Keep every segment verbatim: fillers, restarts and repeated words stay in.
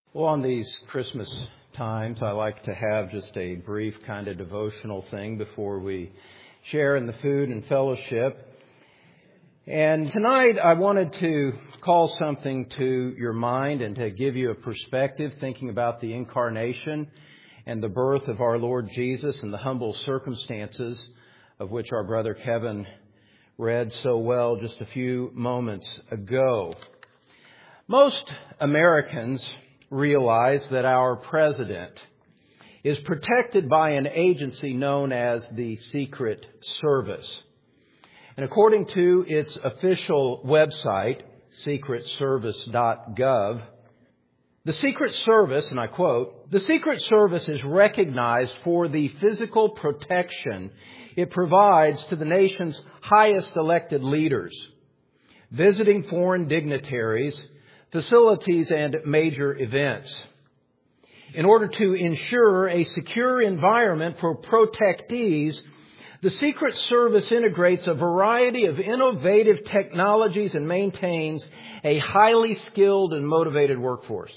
Well, on these Christmas times, I like to have just a brief kind of devotional thing before we share in the food and fellowship. And tonight I wanted to call something to your mind and to give you a perspective thinking about the incarnation and the birth of our Lord Jesus and the humble circumstances of which our brother Kevin read so well just a few moments ago. Most Americans realize that our president is protected by an agency known as the Secret Service. And according to its official website, secret service dot gov, the Secret Service, and I quote, "The Secret Service is recognized for the physical protection it provides to the nation's highest elected leaders, visiting foreign dignitaries, facilities, and major events. In order to ensure a secure environment for protectees, the Secret Service integrates a variety of innovative technologies and maintains a highly skilled and motivated workforce."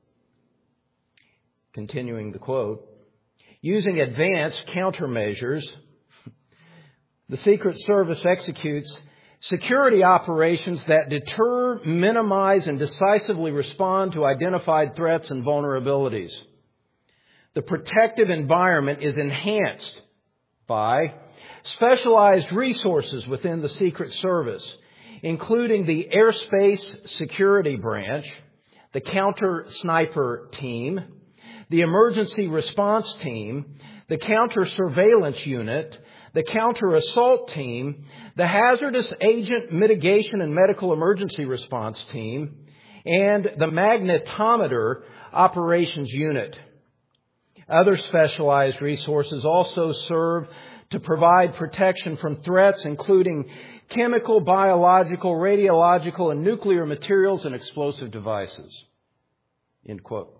Continuing the quote, "Using advanced countermeasures, the Secret Service executes security operations that deter, minimize, and decisively respond to identified threats and vulnerabilities. The protective environment is enhanced by specialized resources within the Secret Service, including the Airspace Security Branch, the Counter Sniper Team, the Emergency Response Team, the Counter Surveillance Unit, the Counter Assault Team, the Hazardous Agent Mitigation and Medical Emergency Response Team, and the Magnetometer Operations Unit. Other specialized resources also serve to provide protection from threats, including chemical, biological, radiological, and nuclear materials and explosive devices." End quote.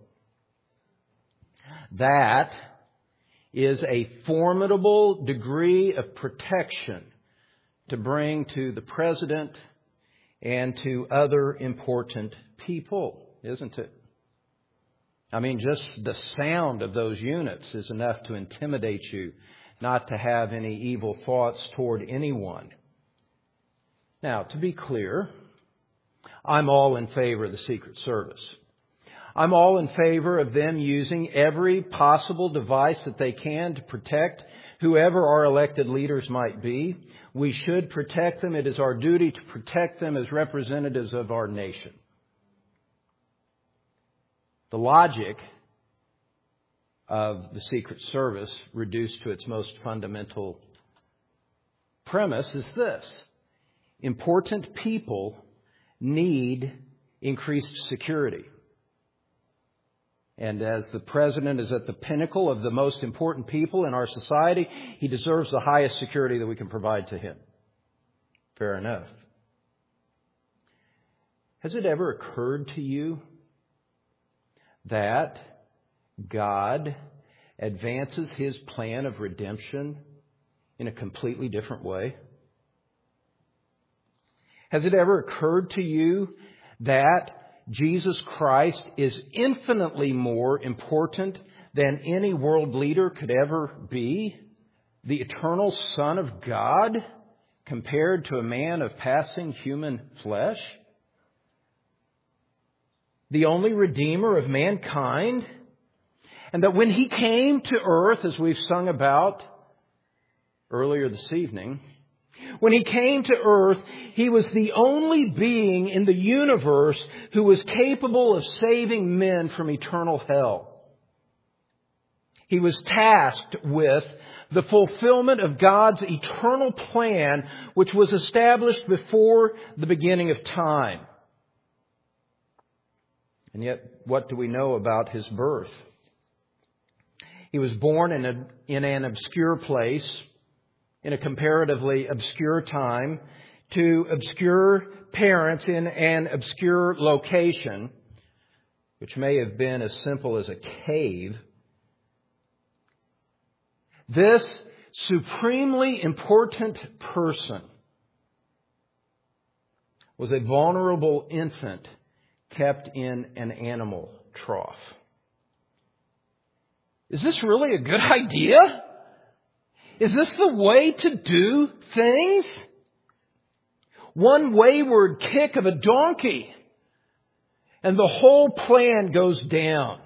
That is a formidable degree of protection to bring to the president and to other important people, isn't it? I mean, just the sound of those units is enough to intimidate you, not to have any evil thoughts toward anyone. Now, to be clear, I'm all in favor of the Secret Service. I'm all in favor of them using every possible device that they can to protect whoever our elected leaders might be. We should protect them. It is our duty to protect them as representatives of our nation. The logic of the Secret Service, reduced to its most fundamental premise, is this: important people need increased security. And as the president is at the pinnacle of the most important people in our society, he deserves the highest security that we can provide to him. Fair enough. Has it ever occurred to you that God advances His plan of redemption in a completely different way? Has it ever occurred to you that Jesus Christ is infinitely more important than any world leader could ever be? The eternal Son of God compared to a man of passing human flesh? The only Redeemer of mankind? And that when He came to earth, as we've sung about earlier this evening, when He came to earth, He was the only being in the universe who was capable of saving men from eternal hell. He was tasked with the fulfillment of God's eternal plan, which was established before the beginning of time. And yet, what do we know about His birth? He was born in, a, in an obscure place, in a comparatively obscure time, to obscure parents in an obscure location, which may have been as simple as a cave. This supremely important person was a vulnerable infant kept in an animal trough. Is this really a good idea? Is this the way to do things? One wayward kick of a donkey, and the whole plan goes down.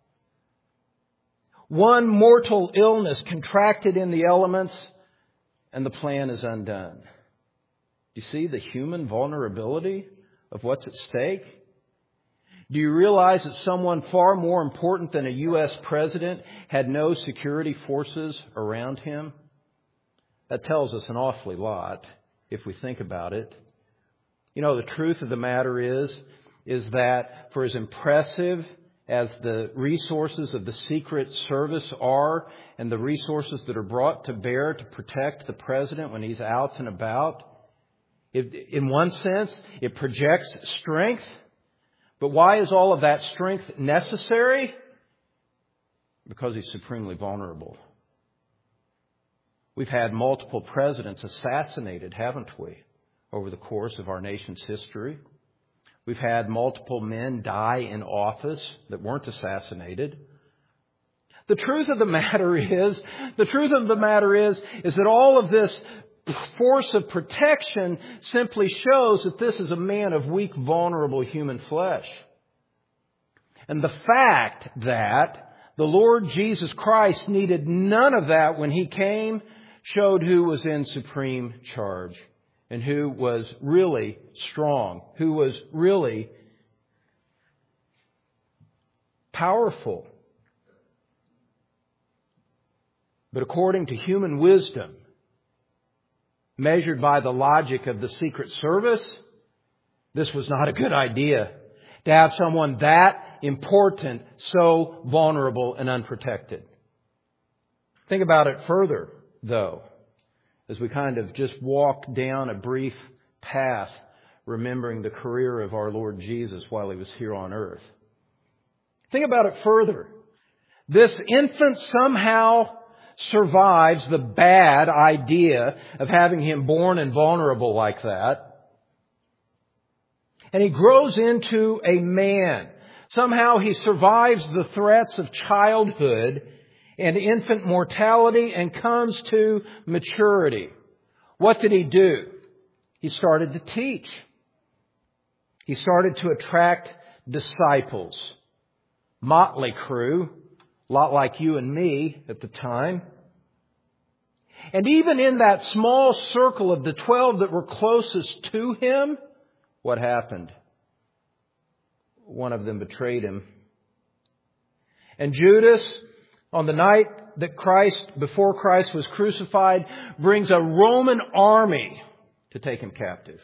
One mortal illness contracted in the elements, and the plan is undone. Do you see the human vulnerability of what's at stake? Do you realize that someone far more important than a U S president had no security forces around him? That tells us an awfully lot if we think about it. You know, the truth of the matter is, is that for as impressive as the resources of the Secret Service are and the resources that are brought to bear to protect the president when he's out and about, it, in one sense, it projects strength. But why is all of that strength necessary? Because he's supremely vulnerable. We've had multiple presidents assassinated, haven't we, over the course of our nation's history? We've had multiple men die in office that weren't assassinated. The truth of the matter is, the truth of the matter is, is that all of this force of protection simply shows that this is a man of weak, vulnerable human flesh. And the fact that the Lord Jesus Christ needed none of that when He came showed who was in supreme charge and who was really strong, who was really powerful. But according to human wisdom, measured by the logic of the Secret Service, this was not a good idea to have someone that important so vulnerable and unprotected. Think about it further, though, as we kind of just walk down a brief path remembering the career of our Lord Jesus while He was here on earth. Think about it further. This infant somehow survives the bad idea of having him born and vulnerable like that. And he grows into a man. Somehow he survives the threats of childhood and infant mortality and comes to maturity. What did he do? He started to teach. He started to attract disciples. Motley crew, a lot like you and me at the time. And even in that small circle of the twelve that were closest to him, what happened? One of them betrayed him. And Judas, on the night that Christ, before Christ was crucified, brings a Roman army to take him captive.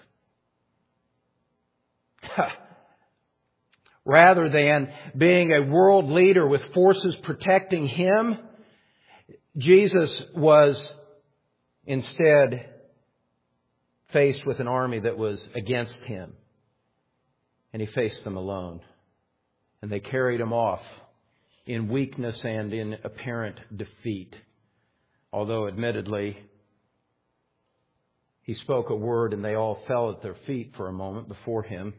Rather than being a world leader with forces protecting him, Jesus was instead faced with an army that was against him. And he faced them alone. And they carried him off in weakness and in apparent defeat. Although admittedly, he spoke a word and they all fell at their feet for a moment before him.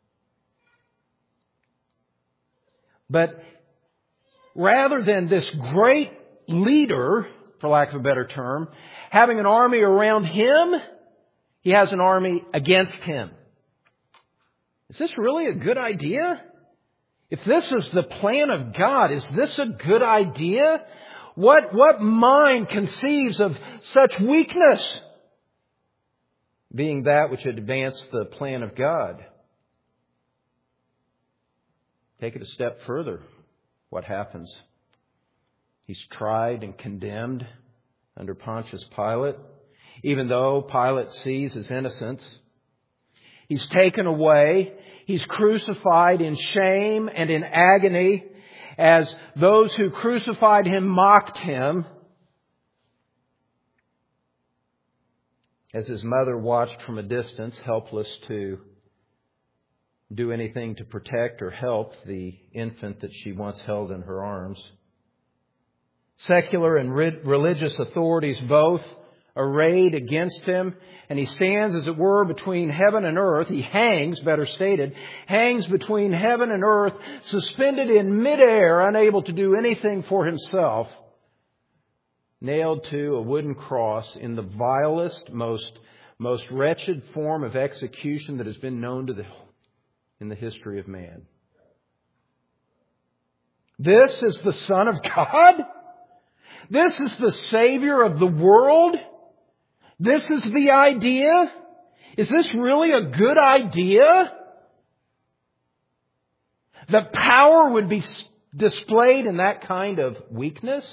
But rather than this great leader, for lack of a better term, having an army around him, he has an army against him. Is this really a good idea? If this is the plan of God, is this a good idea? What, what mind conceives of such weakness? Being that which advanced the plan of God. Take it a step further. What happens? He's tried and condemned under Pontius Pilate, even though Pilate sees his innocence. He's taken away. He's crucified in shame and in agony as those who crucified him mocked him. As his mother watched from a distance, helpless to do anything to protect or help the infant that she once held in her arms. Secular and religious authorities both arrayed against him, and he stands, as it were, between heaven and earth. He hangs, better stated, hangs between heaven and earth, suspended in midair, unable to do anything for himself, nailed to a wooden cross in the vilest, most, most wretched form of execution that has been known to the, in the history of man. This is the Son of God? This is the Savior of the world? This is the idea? Is this really a good idea? That power would be displayed in that kind of weakness?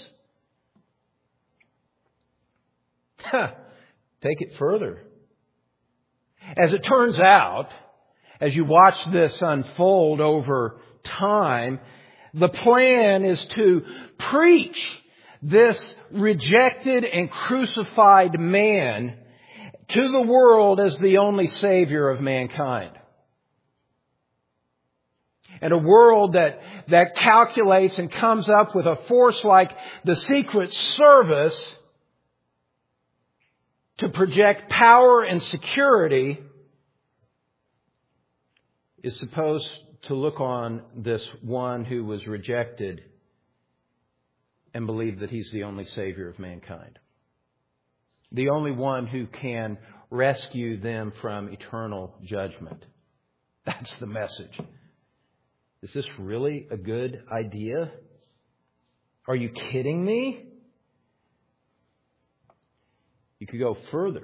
Take it further. As it turns out, as you watch this unfold over time, the plan is to preach this rejected and crucified man to the world as the only Savior of mankind. And a world that, that calculates and comes up with a force like the Secret Service to project power and security is supposed to look on this one who was rejected and believe that He's the only Savior of mankind. The only one who can rescue them from eternal judgment. That's the message. Is this really a good idea? Are you kidding me? You could go further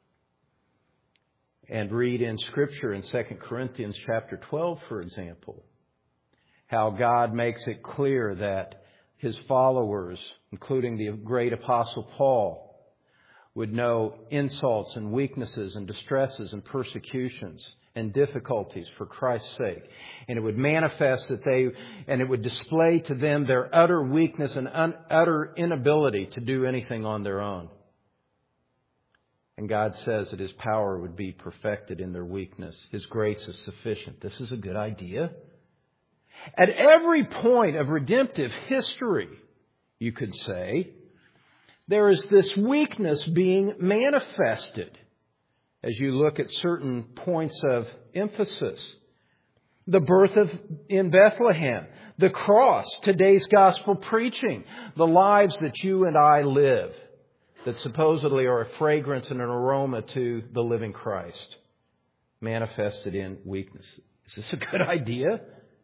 and read in Scripture in Second Corinthians chapter twelve, for example, how God makes it clear that His followers, including the great Apostle Paul, would know insults and weaknesses and distresses and persecutions and difficulties for Christ's sake. And it would manifest that they, and it would display to them their utter weakness and un, utter inability to do anything on their own. And God says that His power would be perfected in their weakness. His grace is sufficient. This is a good idea. At every point of redemptive history, you could say, there is this weakness being manifested as you look at certain points of emphasis. The birth of in Bethlehem, the cross, today's gospel preaching, the lives that you and I live that supposedly are a fragrance and an aroma to the living Christ, manifested in weakness. Is this a good idea?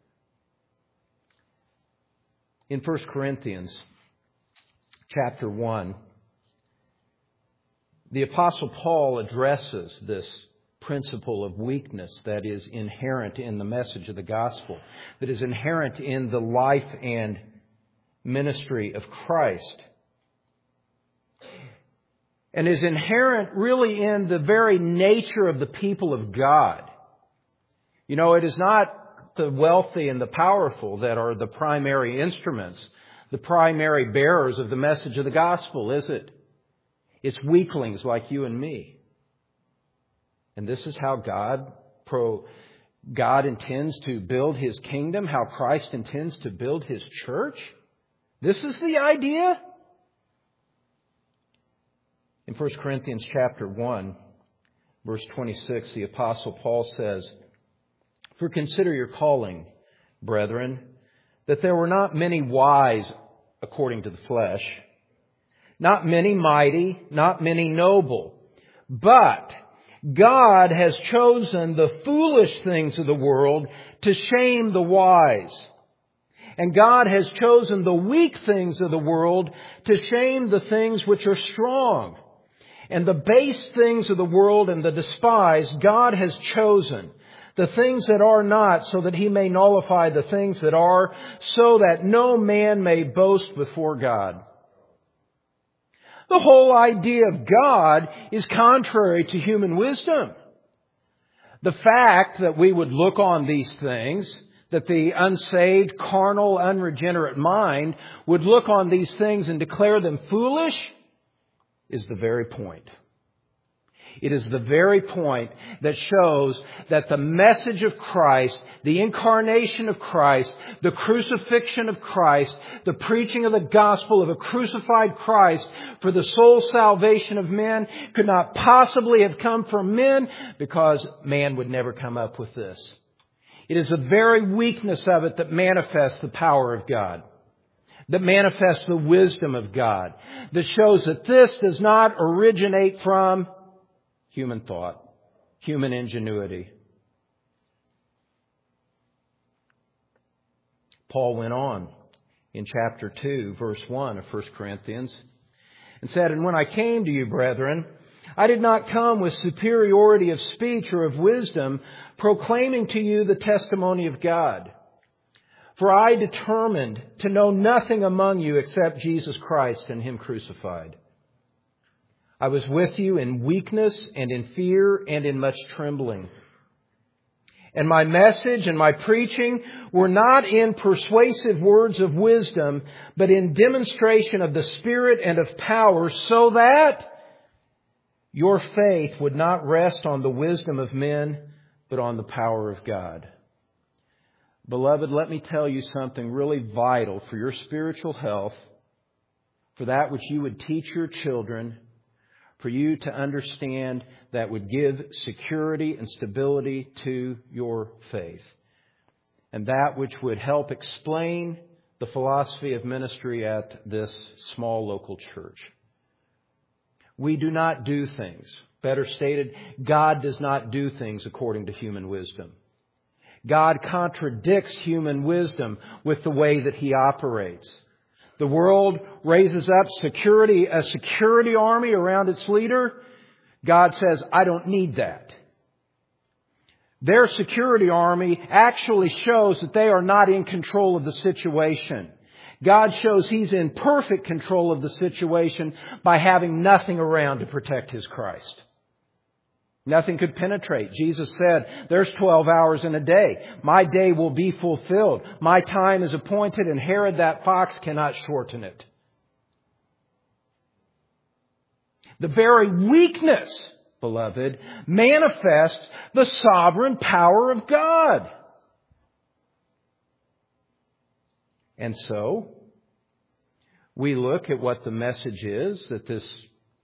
In First Corinthians chapter one, the Apostle Paul addresses this principle of weakness that is inherent in the message of the gospel, that is inherent in the life and ministry of Christ, and is inherent really in the very nature of the people of God. You know, it is not the wealthy and the powerful that are the primary instruments, the primary bearers of the message of the gospel, is it? It's weaklings like you and me. And this is how God pro God intends to build His kingdom, how Christ intends to build His church. This is the idea. In First Corinthians chapter one, verse twenty-six, the Apostle Paul says, "For consider your calling, brethren, that there were not many wise according to the flesh, not many mighty, not many noble, but God has chosen the foolish things of the world to shame the wise. And God has chosen the weak things of the world to shame the things which are strong. And the base things of the world and the despised God has chosen, the things that are not, so that He may nullify the things that are, so that no man may boast before God." The whole idea of God is contrary to human wisdom. The fact that we would look on these things, that the unsaved, carnal, unregenerate mind would look on these things and declare them foolish, is the very point. It is the very point that shows that the message of Christ, the incarnation of Christ, the crucifixion of Christ, the preaching of the gospel of a crucified Christ for the soul salvation of men could not possibly have come from men, because man would never come up with this. It is the very weakness of it that manifests the power of God, that manifests the wisdom of God, that shows that this does not originate from human thought, human ingenuity. Paul went on in chapter two, verse one of First Corinthians, and said, "And when I came to you, brethren, I did not come with superiority of speech or of wisdom, proclaiming to you the testimony of God. For I determined to know nothing among you except Jesus Christ and Him crucified. I was with you in weakness and in fear and in much trembling. And my message and my preaching were not in persuasive words of wisdom, but in demonstration of the Spirit and of power, so that your faith would not rest on the wisdom of men, but on the power of God." Beloved, let me tell you something really vital for your spiritual health, for that which you would teach your children, for you to understand that would give security and stability to your faith, and that which would help explain the philosophy of ministry at this small local church. We do not do things. Better stated, God does not do things according to human wisdom. God contradicts human wisdom with the way that He operates. The world raises up security, a security army around its leader. God says, "I don't need that." Their security army actually shows that they are not in control of the situation. God shows He's in perfect control of the situation by having nothing around to protect His Christ. Nothing could penetrate. Jesus said, "There's twelve hours in a day. My day will be fulfilled. My time is appointed, and Herod that fox cannot shorten it." The very weakness, beloved, manifests the sovereign power of God. And so, we look at what the message is that this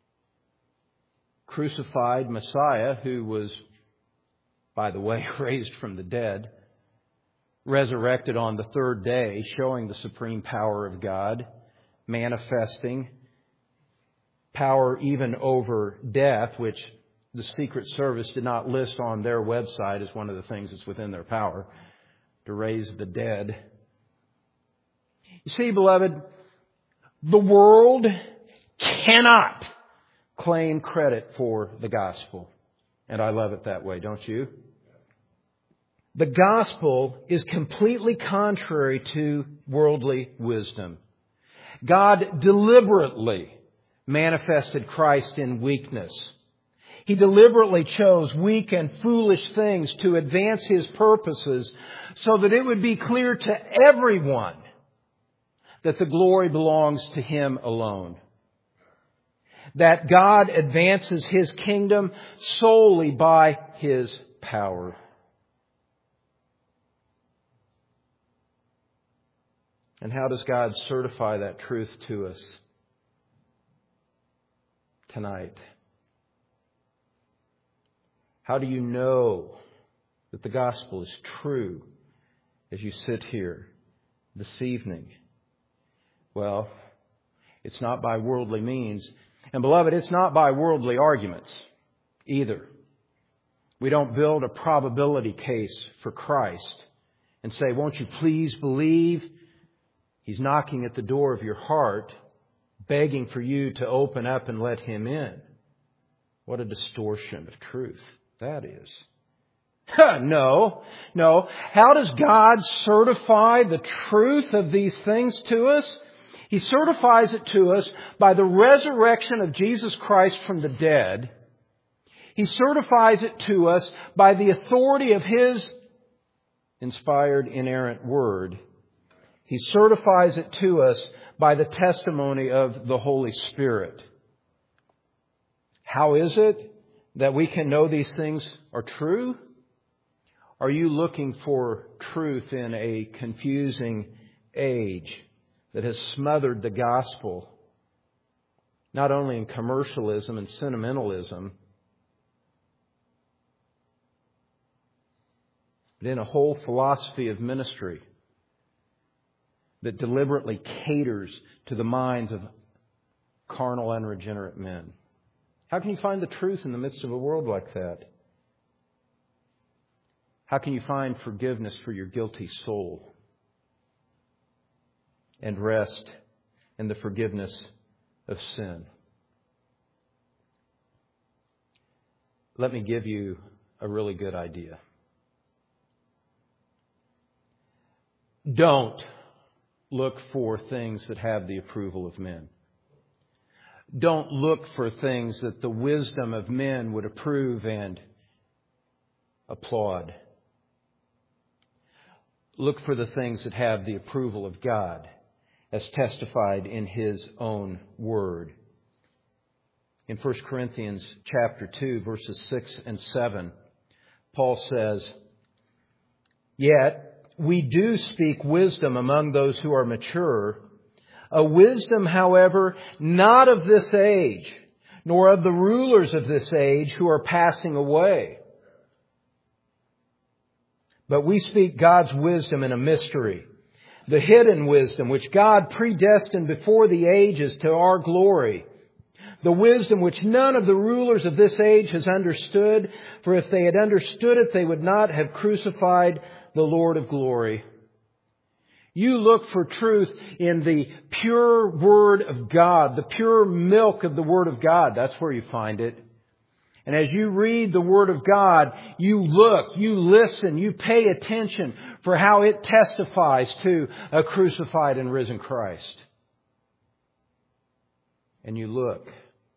crucified Messiah, who was, by the way, raised from the dead, resurrected on the third day, showing the supreme power of God, manifesting power even over death, which the Secret Service did not list on their website as one of the things that's within their power, to raise the dead. You see, beloved, the world cannot claim credit for the gospel. And I love it that way, don't you? The gospel is completely contrary to worldly wisdom. God deliberately manifested Christ in weakness. He deliberately chose weak and foolish things to advance His purposes, so that it would be clear to everyone that the glory belongs to Him alone. That God advances His kingdom solely by His power. And how does God certify that truth to us tonight? How do you know that the gospel is true as you sit here this evening? Well, it's not by worldly means. And beloved, it's not by worldly arguments either. We don't build a probability case for Christ and say, "Won't you please believe?" He's knocking at the door of your heart, begging for you to open up and let Him in. What a distortion of truth that is. No, no. How does God certify the truth of these things to us? He certifies it to us by the resurrection of Jesus Christ from the dead. He certifies it to us by the authority of His inspired, inerrant Word. He certifies it to us by the testimony of the Holy Spirit. How is it that we can know these things are true? Are you looking for truth in a confusing age that has smothered the gospel, not only in commercialism and sentimentalism, but in a whole philosophy of ministry that deliberately caters to the minds of carnal, unregenerate men? How can you find the truth in the midst of a world like that? How can you find forgiveness for your guilty soul and rest in the forgiveness of sin? Let me give you a really good idea. Don't look for things that have the approval of men. Don't look for things that the wisdom of men would approve and applaud. Look for the things that have the approval of God, as testified in His own Word. In First Corinthians chapter two, verses six and seven, Paul says, "Yet we do speak wisdom among those who are mature, a wisdom, however, not of this age, nor of the rulers of this age who are passing away. But we speak God's wisdom in a mystery, the hidden wisdom which God predestined before the ages to our glory, the wisdom which none of the rulers of this age has understood, for if they had understood it, they would not have crucified the Lord of glory." You look for truth in the pure Word of God, the pure milk of the Word of God. That's where you find it. And as you read the Word of God, you look, you listen, you pay attention for how it testifies to a crucified and risen Christ. And you look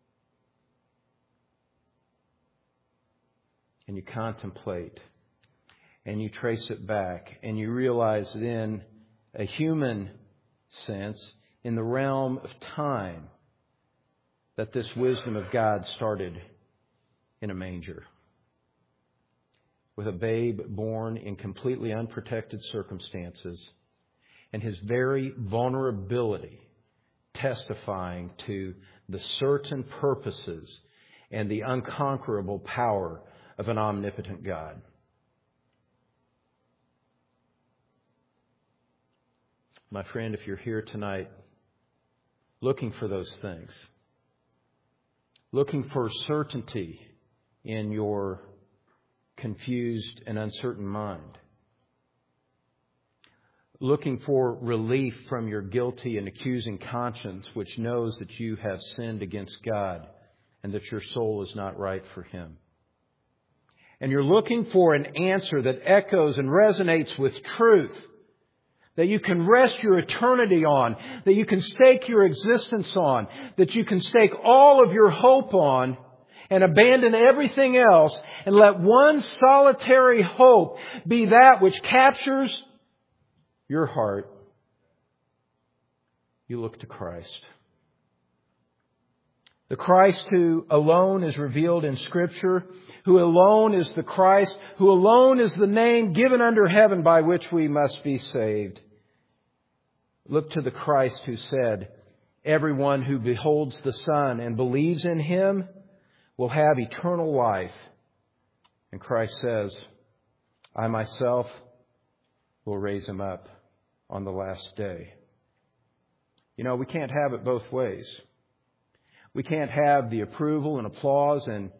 and you contemplate and you trace it back and you realize that in a human sense, in the realm of time, that this wisdom of God started in a manger, with a babe born in completely unprotected circumstances, and his very vulnerability testifying to the certain purposes and the unconquerable power of an omnipotent God. My friend, if you're here tonight looking for those things, looking for certainty in your confused and uncertain mind, looking for relief from your guilty and accusing conscience, which knows that you have sinned against God and that your soul is not right for Him, and you're looking for an answer that echoes and resonates with truth, that you can rest your eternity on, that you can stake your existence on, that you can stake all of your hope on, and abandon everything else, and let one solitary hope be that which captures your heart. You look to Christ. The Christ who alone is revealed in Scripture, who alone is the Christ, who alone is the name given under heaven by which we must be saved. Look to the Christ who said, "Everyone who beholds the Son and believes in Him will have eternal life." And Christ says, "I myself will raise him up on the last day." You know, we can't have it both ways. We can't have the approval and applause and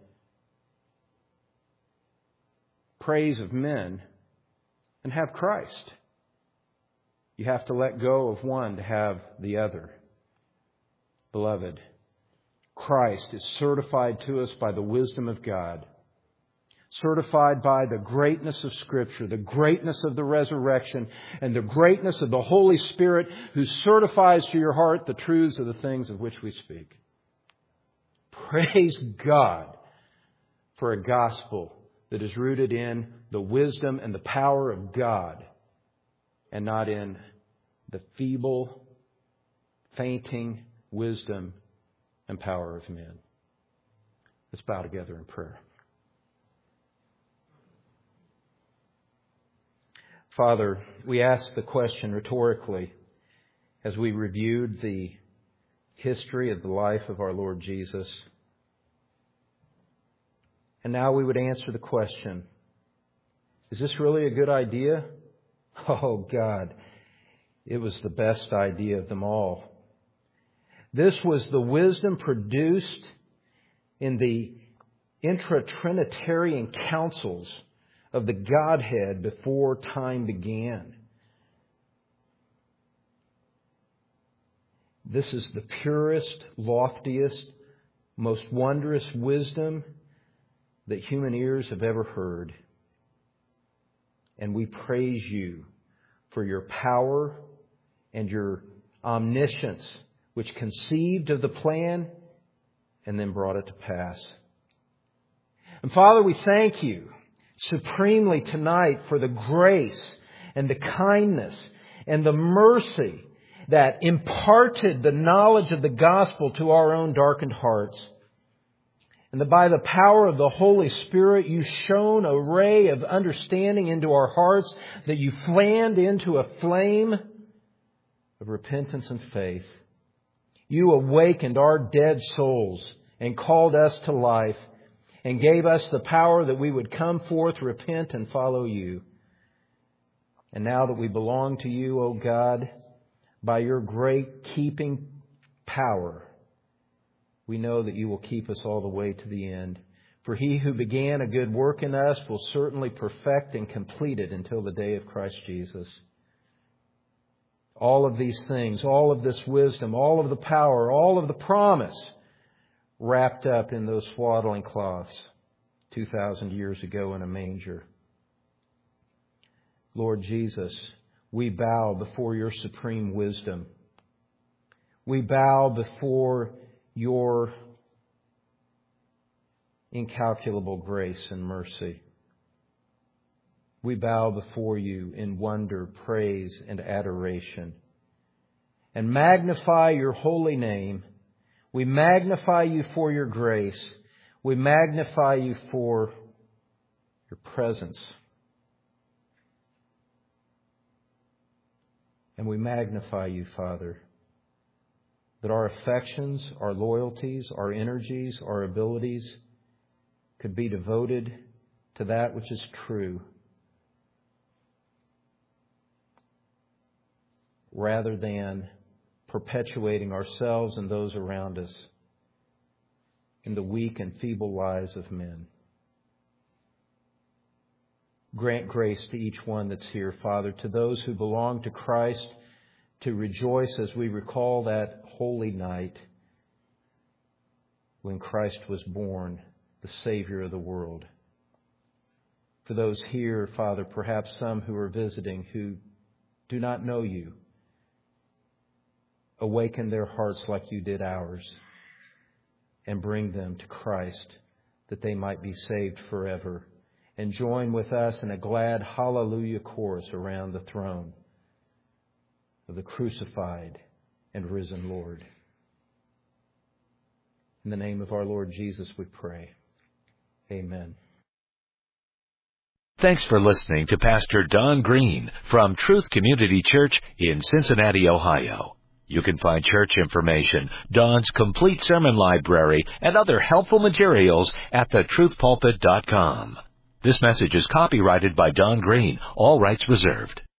praise of men and have Christ. You have to let go of one to have the other. Beloved, Christ is certified to us by the wisdom of God, certified by the greatness of Scripture, the greatness of the resurrection, and the greatness of the Holy Spirit, who certifies to your heart the truths of the things of which we speak. Praise God for a gospel that is rooted in the wisdom and the power of God, and not in the feeble, fainting wisdom and power of men. Let's bow together in prayer. Father, we ask the question rhetorically as we reviewed the history of the life of our Lord Jesus. And now we would answer the question, is this really a good idea? Oh God, it was the best idea of them all. This was the wisdom produced in the intra-Trinitarian councils of the Godhead before time began. This is the purest, loftiest, most wondrous wisdom that human ears have ever heard. And we praise you for your power and your omniscience, which conceived of the plan and then brought it to pass. And Father, we thank you supremely tonight for the grace and the kindness and the mercy that imparted the knowledge of the gospel to our own darkened hearts. And that by the power of the Holy Spirit, you shone a ray of understanding into our hearts, that you fanned into a flame of repentance and faith. You awakened our dead souls and called us to life and gave us the power that we would come forth, repent, and follow you. And now that we belong to you, O God, by your great keeping power, we know that you will keep us all the way to the end. For he who began a good work in us will certainly perfect and complete it until the day of Christ Jesus. All of these things, all of this wisdom, all of the power, all of the promise wrapped up in those swaddling cloths two thousand years ago in a manger. Lord Jesus, we bow before your supreme wisdom. We bow before your incalculable grace and mercy. We bow before you in wonder, praise, and adoration, and magnify your holy name. We magnify you for your grace. We magnify you for your presence. And we magnify you, Father, that our affections, our loyalties, our energies, our abilities could be devoted to that which is true, rather than perpetuating ourselves and those around us in the weak and feeble lives of men. Grant grace to each one that's here, Father, to those who belong to Christ, to rejoice as we recall that holy night when Christ was born, the Savior of the world. For those here, Father, perhaps some who are visiting who do not know you, awaken their hearts like you did ours and bring them to Christ that they might be saved forever. And join with us in a glad hallelujah chorus around the throne of the crucified and risen Lord. In the name of our Lord Jesus we pray. Amen. Thanks for listening to Pastor Don Green from Truth Community Church in Cincinnati, Ohio. You can find church information, Don's complete sermon library, and other helpful materials at the truth pulpit dot com. This message is copyrighted by Don Green, all rights reserved.